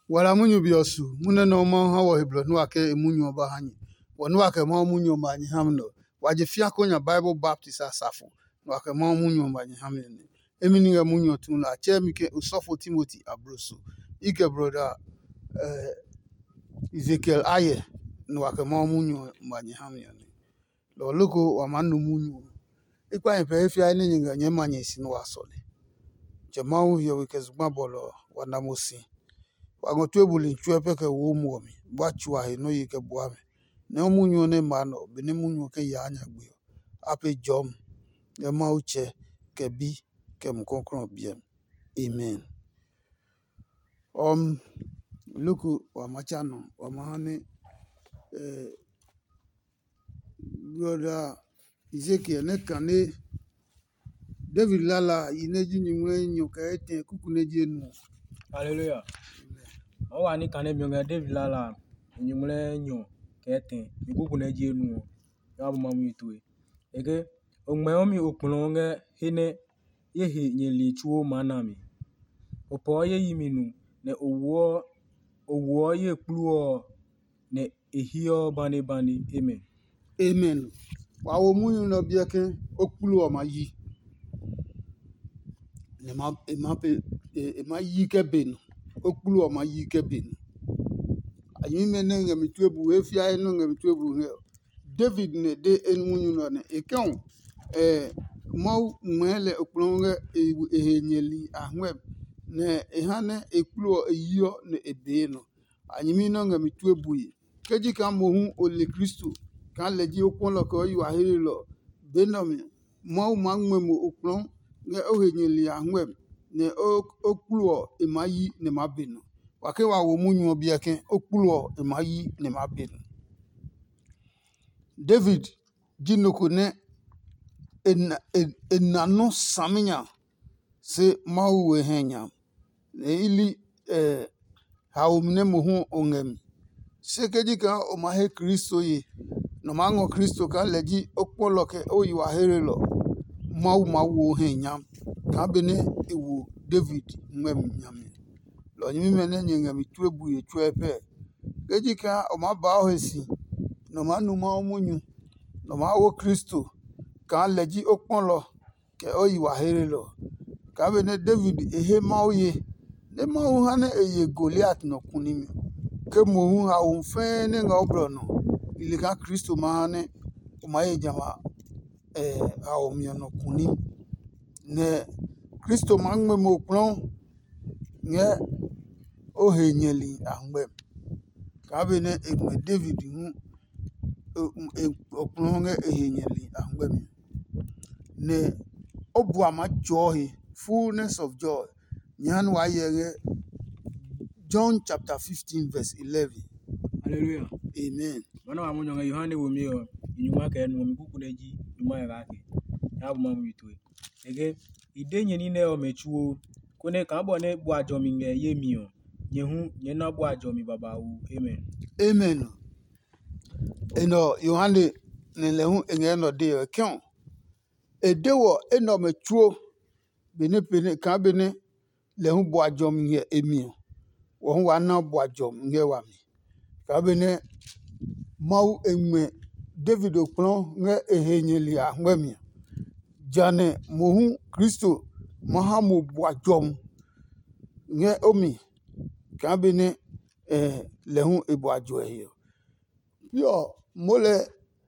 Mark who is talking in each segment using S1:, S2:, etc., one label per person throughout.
S1: wala munyu biosu mune no mo ha wo heblo no ake munyu ba hanyi wonu ake mo munyu ma nyi hamno waje fia konya Bible Baptist asafo no ake mo munyu ma nyi hamne emini ga munyu tun la chemike usofo Timothy abroso ike brother Ezekiel aye no ake mo munyu ma nyi hamne lo loko wa manu munyu ikwa epe fia ni nyinga nyema nyesi no asole jemawu yo wekezuma bolo wanamosi wangotu ebuli nchwe peke womu mi bwachua he no yike bwame ne munyu ne mano bini munyu ke yanya gbiyo ape jom ne mauche ke bi ke mkonkron biem amen luku wa machano wa mahane brother Ezekiel ne kane David lala ineji nyimwe nyoka ete kukuneji enu
S2: hallelujah o wa ni kane mi nga David lala nyimle nyo kete ikuku na ji enu ya bu mamu itwe ege ogme omi okpolo nga hene yehi nyeli chuo manami opo ye yiminu ne owo ye kpluo ne ehio bani amen
S1: amen wa wo munyu no bieke okpluo ma yi ne ma yi ke benu okpluo ma yi ke benu ayime ne ngam tuebu efia no ngam tuebu David ne de enmunyu no ne ekon mo mwele okplonge ehenyeli ahweb ne ehane ekpluo eyo ne ebe no anyimi no ngam tuebu keji ka mo hu ole Kristo kan leji okpon lo ko yu ahiri lo benomi mo mangmemo okplon nge ohenyeli ahweb ne okpluo emayi ne mabeno wake wa wo munyu obiake okpluo emayi ne mabeno David jinoko ne enano saminya se mawe henya ili haumne muhu ongemi sekejika o mahe Kristo ye no mango Kristo ka leji okpoloke oyu aherelo mawu henya ka bene ewu David ngem nyame lo nyimi mene nyenge mi tuebu ye tuepe kejika o maba ohesi no manu ma munyu no mawo Kristo ka leji okpolo ke oyu aherelo ka bene David ehe mauye ne mau hane eye Goliath no kunimi ke mohu ha unfe ne nga obro no ilika Kristo mahane o maye jama ha o mi no kunim ne Kristo mangme mo plon nge ohenyeli angbe ka bene egme David hu oplon nge ehenyeli angbe ne obu ama joy fullness of joy nyan wa yege John chapter 15 verse 11
S2: hallelujah
S1: amen
S2: bana wa munyo nga Yohane wo mi o inyuma ka enu mi kuku na ji nyuma ya ake ya bu mamu itwe ege idenye ni ne o mechuo kone ka bo ne bu ajomi nge ye mi o yehu ye na bu ajomi baba wu amen
S1: amen eno Yohane ne lehu enge no de kyon edewo eno mechuo bene ka bene lehu bu ajomi nge emi o wo wa na bu ajomi nge wa mi ka bene mau enwe David okplon nge ehenyeli ahwemi jane mohu Kristo mahamu bu ajom nge omi ka bene lehu ebu ajo eyo yo mole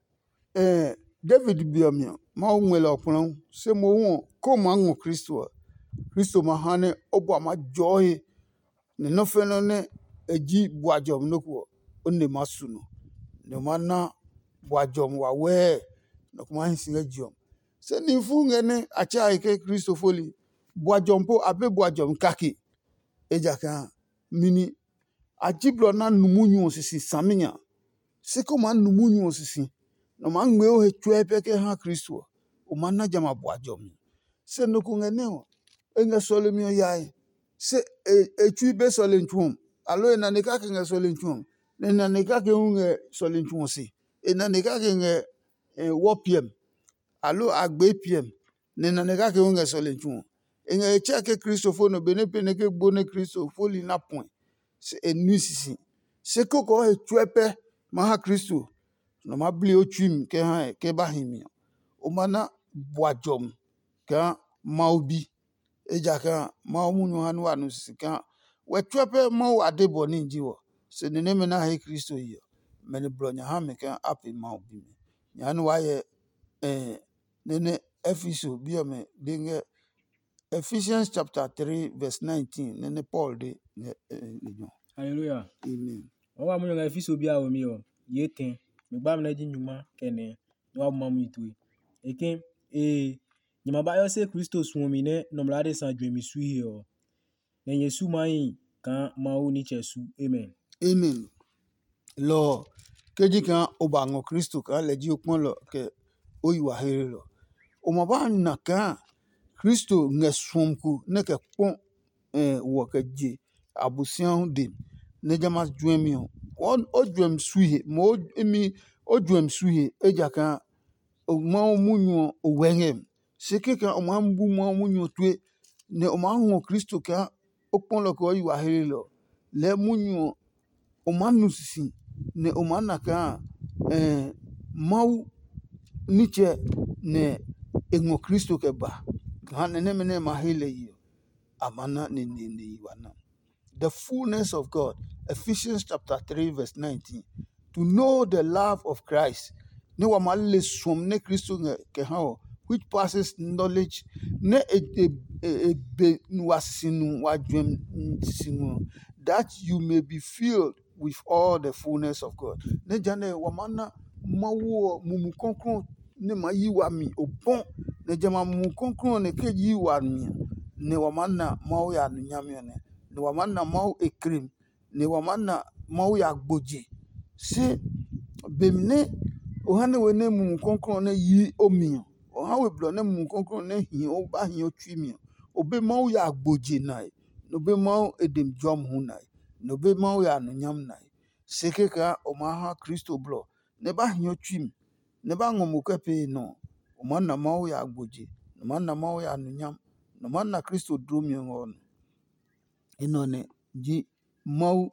S1: David biomi mau nwele okplon se mohu ko mangu Kristo mahane obu ama joy ne no feno ne eji bu ajom noko onne masuno ne mana bu ajom wa we no kuma hinsinga jom se ni funge ne acha ike Kristo foli bu ajom po abe bu ajom kaki ejaka mini ajiblo na numunyu osisi saminya se ko man numunyu osisi no mangme o hetwe peke ha Kristo o manna jama bu ajom se no kunge ne o enga sole mi o yai se echu be sole nchum alo na ne ka nge sole nchum ne na ne ka ke unge sole nchum si na ne ka ke nge wopiem alo agbe piem ne na ne ka ke unge sole nchum enga echa ke Kristo fo no bene pene ke bone Kristo fo li na point se enu sisi se koko he tuepe maha Kristo no mabli otwim ke ha ke bahimi o mana boadjom ka maubi eja ka maumunyu hanu anu sisi ka we tuepe mau adebo ni njiwo se nene na he Kristo yo mene bronya ha me ka api maubi nyanu waye nene Epheso biome dinge Ephesians chapter 3 verse 19 nene Paul de
S2: Hallelujah.
S1: amen
S2: Owa mu nga Epheso bia o mi o. Yeten. Me gba me na ji nyuma kene. No abu mamu itwe. Eken nyima ba yo se Kristo suomi ne no mlade san dwemi su hi o. Ne Yesu mai kan mawu ni chesu. Amen.
S1: amen lo keji kan obango Kristo ka leji okpon lo ke oyiwa here lo o ma ba na kan Kristo nge swomku ne ke pon wo ke je abusian de ne jama dwemi o dwem suhe mo emi o dwem suhe eja kan o ma munyu o wengem seke kan o ma mbu ma munyu twe ne o ma ho Kristo ka okpon lo ko oyiwa here lo le munyu o ma nusisi ne o ma na kan mau niche ne engo Kristo ke ba kan ne mene ma hele yi amana ne wana the fullness of God Ephesians chapter 3 verse 19 to know the love of Christ ne wa ma le som ne Kristo ke ha which passes knowledge ne be wasinu wa dwem sinu that you may be filled with all the fullness of God ne jane wa mana mawo mumu konkron ne ma yi wa mi obon ne jama mumu konkron ne ke yi wa mi ne wa mana mawo ya nyame ne wa mana mawo ekrim ne wa mana mawo ya gboje se bemne o hane we ne mumu konkron ne yi omi o ha we blo ne mumu konkron ne hi o ba hi o twi mi o be mawo ya gboje nai no be mawo edem jom hu nai no be mawo ya nyam nai seke ka o ma ha Kristo blo ne ba hi o twi ne ba ngomu kepe no o mana mawo ya gboje no mana mawo ya nyam no mana Kristo dromi ngon inone ji mawo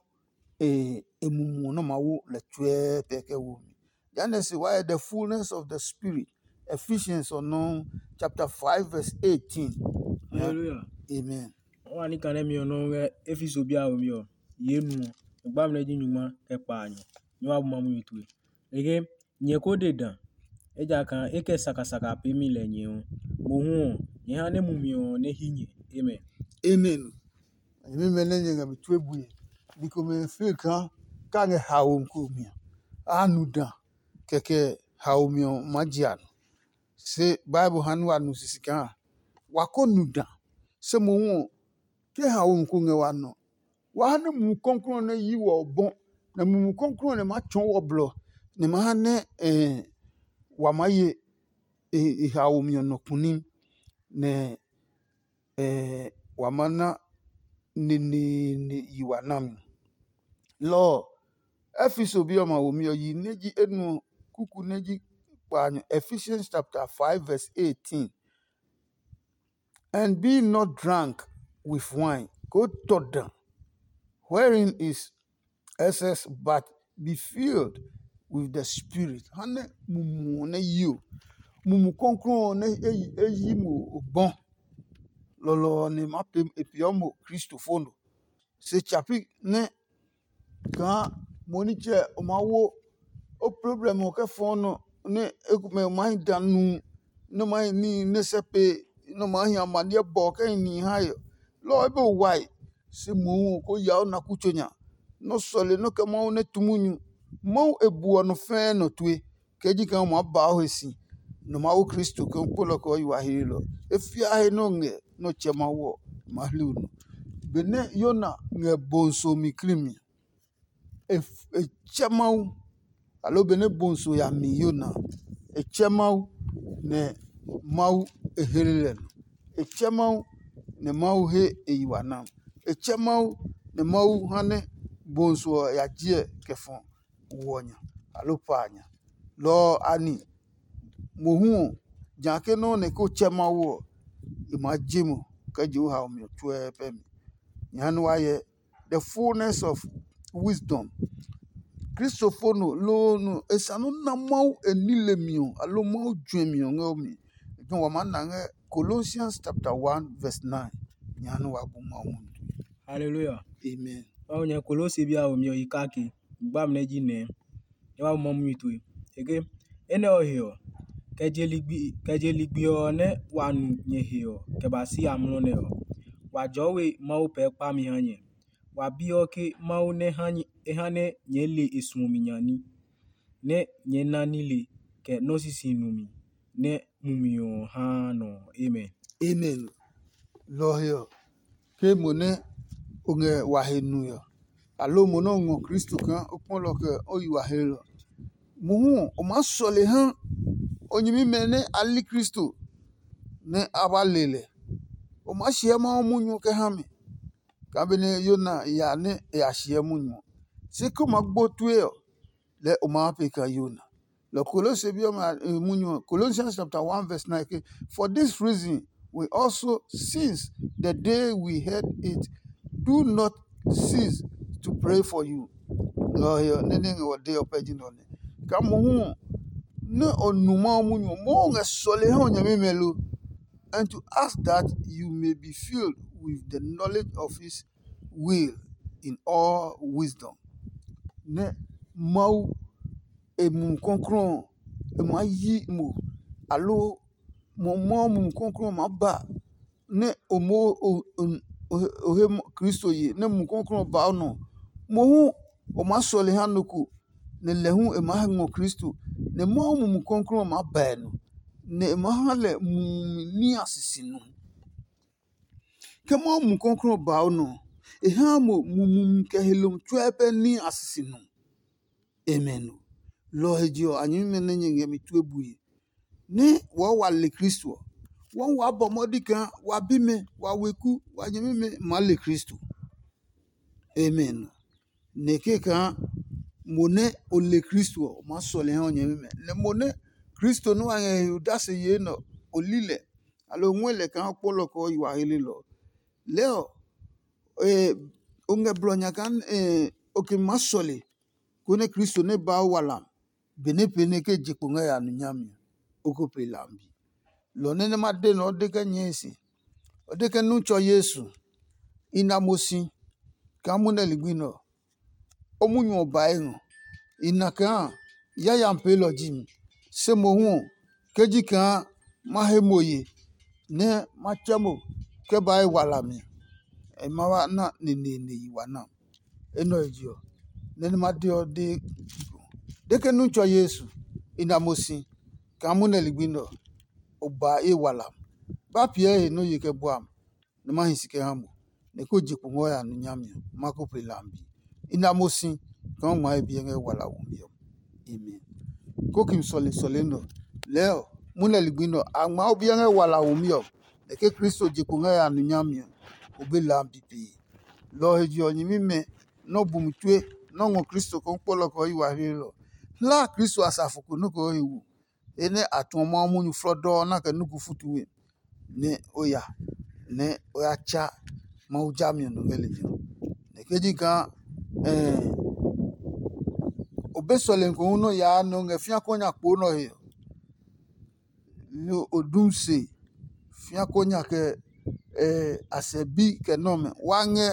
S1: emumu no mawo le twe peke wo then say why the fullness of the spirit Ephesians no chapter 5 verse 18
S2: Hallelujah.
S1: amen
S2: Owa ni kan mi no nga Epheso bia o mi o. Yenu. Me gba me na ji nyuma ke pa anyo. No abu mamu itwe. Eke nye ko dedan. Eja kan eke saka pe mi le nye o. Mo hu nye ha ne mumi o ne hinye. Amen.
S1: amen mi mene nyenga bitwe buye biko me feel ka nge hawo nku mi anu da keke hawo mi magian se bible hanu anu sisika wako nuda se mo hu ke hawo nku nge wano wa ne mu konkron ne yi wo bon na mu konkron ne ma twon wo blo ne ma ne wa maye hawo mi no kunim ne wa mana ni yiwa nam lo Epheso bi o ma wo mi yi neji enu kuku neji pa Ephesians chapter 5 verse 18 and be not drunk with wine go todan wherein is excess but be filled with the spirit hane mumu ne you mumu konkron ne eyi mu bon lolo ni mapem epiomo Kristofono se chapi ne kan moniche o mawo o problem o ke fono ne ekume mai danu no mai ni ne sepe no mai amane bo ke ni hayo lo ebe wai se mu ko ya na kuchonya no sole no ke mo ne tumunyu mo ebu no fe no tue keji kan mo ba ho si no mawo Kristo ke polo ko yiwa hilo efia he no nge no chema wo mahlu no bene yona nge bonso mi krimi chema alo bene bonso ya mi yona chema ne mau ehelele chema ne mau he yiwa nam chema ne mau hane bonso ya je kefon wonya alo panya lo ani mohu janke no ne ko chema wo imajimu ka ju ha mi twe pe mi nyanu waye the fullness of wisdom. Christophono lo no esano na mau enilemio alo mau dwemio ngomi. Don wa mananga Colossians chapter 1 verse 9. Nyano wa bu mau.
S2: Hallelujah.
S1: Amen.
S2: Wa nya Kolosi bia o mi ikaki gbam na ji ne. Ya wa mamu itwe. Ege ene ohio. Keje ligbi o ne wanu nye hio. Kebasi amlo ne o. Wa jowe mau pe pa mi hanye. Wa bio ke mau ne hane nye le esumi nyani. Ne nye nani le ke no sisi numi. Ne mumio hano. Amen.
S1: Amen. Lohio. Ke mone unge wahenuyo. Alo mono ngo Kristo kan opon lo ke oyi wahelo. Muhu o ma sole han onyimi mene ali Kristo ne abalele. O ma shie ma omunyu ke hame. Kabene yona ya ne ya shie munyu. Se ko magbotueo le o ma peka yona. Le Colossians munyu Colossians chapter 1 verse 9. For this reason we also, since the day we heard it, do not cease to pray for you. Lord, nene o day opejino ne. Kamu ne onuma munyu mo nga sole ha onyame melo, and to ask that you may be filled with the knowledge of his will in all wisdom. Ne mau emu konkron emu ayi mu alo mo mu konkron ma ba ne omo ohe Kristo ye ne mu konkron ba no mo hu o ma sole ha noku ne lehu e ma ngo Kristo ne mo mu konkron ma ba no ne ma ha le mu ni asisi no ke mo mu konkron ba no e ha mo mu ke helum twepe ni asisi no. Amen. Lord Dio anyi mene nyenge mi tuebuye ne wo wa le Kristo won wa bomodi kan wa bime wa weku wa nyime me ma le Kristo. Amen. Ne ke kan mone o le Kristo ma sole han nyime me le mone Kristo no an da se ye no olile alo nwele kan polo ko yiwa hele lo leo onge blonya kan oke ma sole kone Kristo ne ba wala bene pene ke jikunga ya nyami okope lambi lo nene ma de no de ke nyesi o de ke nu cho Yesu ina mosi kamune ligwino omunyu oba eno ina kan ya ya mpelo jimi se mo hu keji kan ma hemoye ne ma chamo ke ba wala mi e ma wa na ne yiwa na eno ejio nene ma de o de ke nu cho Yesu ina mosi kamune ligwino oba wala ba pie no yike boam ne ma hisike hamu ne ko jipu ngo ya nyami mako pelambi ina mosi kan ma ebie nge wala wumbio. Amen. Ko kim sole no leo mune ligwino agma obie nge wala wumbio ne ke Kristo jipu ngo ya nyami obelambi pe lo heji onyimi me no bumtwe no ngo Kristo kon polo ko yiwa helo la Kristo asafuku no ko yiwu ene atomo amunyu frodo na ke nuku futuwe ne oya ne oya cha maujami no ngelejo ne keji kan obesole nko no ya no ngefia konya po no he no odumse fia konya ke asebi ke no me wange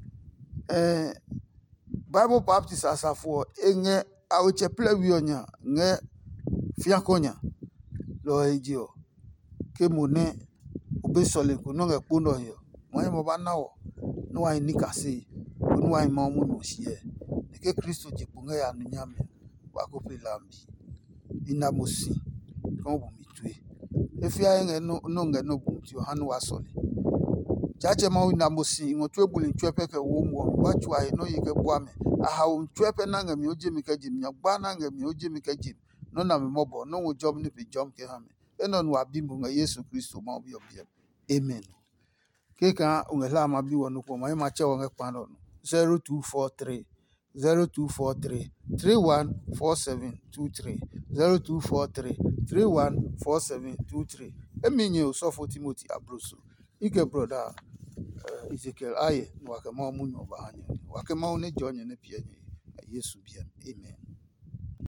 S1: Bible Baptist asafo enge aweche plewionya nge fia konya lo ejio ke mone obesole ko no nge pono yo mo ba nawo no wa ni kase no wa ma mu no sie ke Kristo jipunga ya nyame wa ko pelambi ina mosi kan bu mitwe efia nge no nge no bu ti hanu wa sole chache ma ina mosi ngotu ebuli ntwepe ke wo mo ba chwa he no yike boame aha wo ntwepe na nge mi oje mi ka jim nya gba na nge mi oje mi ka jim no na me mobo no wo job ni pe jom ke hame eno no abimbu nga Yesu Kristo ma obi obi. Amen. Ke kan ungela ma bi wonu ko ma che wo nge pano 0243 314723 0243 314723 eminye Osofo Timothy Abroso ike brother Ezekiel aye na wakema munyo bahanye wakema ne jonye ne pienye Yesu bien amen.